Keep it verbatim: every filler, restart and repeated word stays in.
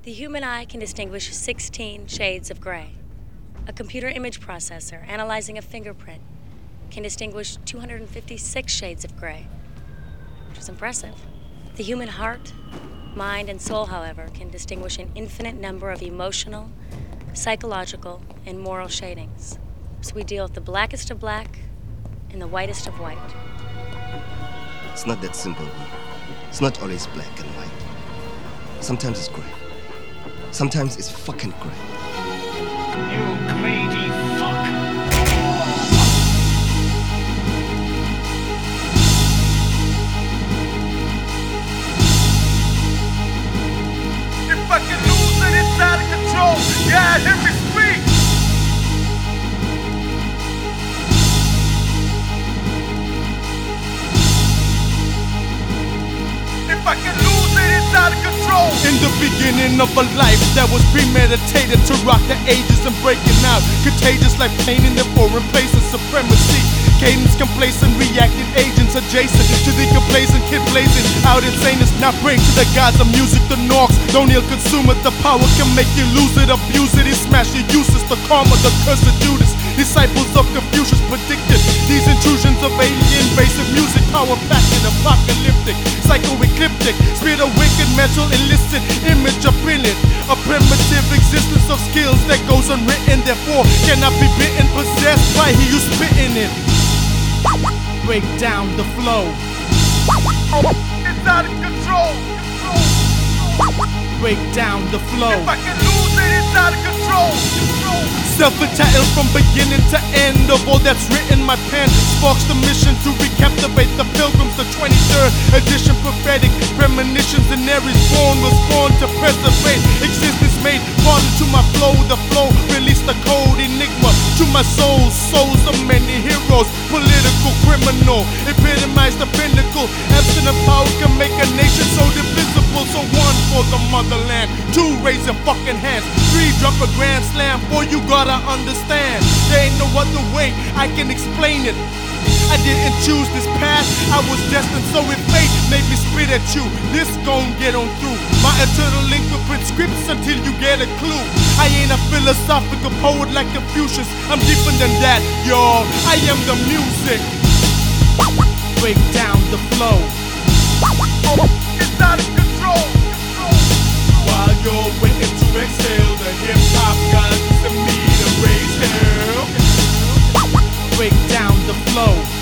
The human eye can distinguish sixteen shades of gray. A computer image processor analyzing a fingerprint can distinguish two hundred fifty-six shades of gray, which is impressive. The human heart, mind, and soul, however, can distinguish an infinite number of emotional, psychological, and moral shadings. So we deal with the blackest of black and the whitest of white. It's not that simple. It's not always black and white. Sometimes it's gray. Sometimes it's fucking gray. You greedy fuck! If I can lose it, it's out of control. Yeah, hear me speak. If I can lose it, it's out of control. In the beginning of a life that was premeditated to rock the ages and breaking out, contagious like pain in the foreign place of supremacy. Cadence complacent, reacting agents adjacent to the complacent kid blazing out insaneness. Now bring to the gods of music the Norks. Don't ill consume it, the power can make you lose it, abuse it, he smash your uses. The karma, the curse of Judas. Disciples of Confucius predicted these intrusions of alien invasive music, power packing, apocalyptic, psycho-ecliptic, spirit of wicked, mental, illicit, image up in it. A primitive existence of skills that goes unwritten, therefore cannot be bitten, possessed by he who's spitting it. Break down the flow. It's out of control. Break down the flow. If I can lose it, it's out of control. Self-entitled from beginning to end of all that's written. My pen sparks the mission to recaptivate the pilgrims. The twenty-third edition, prophetic premonitions. And Aries born was born to preserve existence made part into my flow. The flow released the code enigma to my soul. Souls of many heroes, political criminal, epitomize the pinnacle. Absent of power can make a nation so divisible. So one for the motherland, two raise your fucking hands, three drop a grand slam. Four you gotta understand, there ain't no other way I can explain it. I didn't choose this path, I was destined, so if fate made me spit at you, this gon' get on through. My eternal link will print scripts until you get a clue. I ain't a philosophical poet like Confucius, I'm deeper than that, y'all. I am the music. Break down the flow. It's out of control. While you're waiting to exhale, the hip-hop gods and me to raise hell. Break down the flow.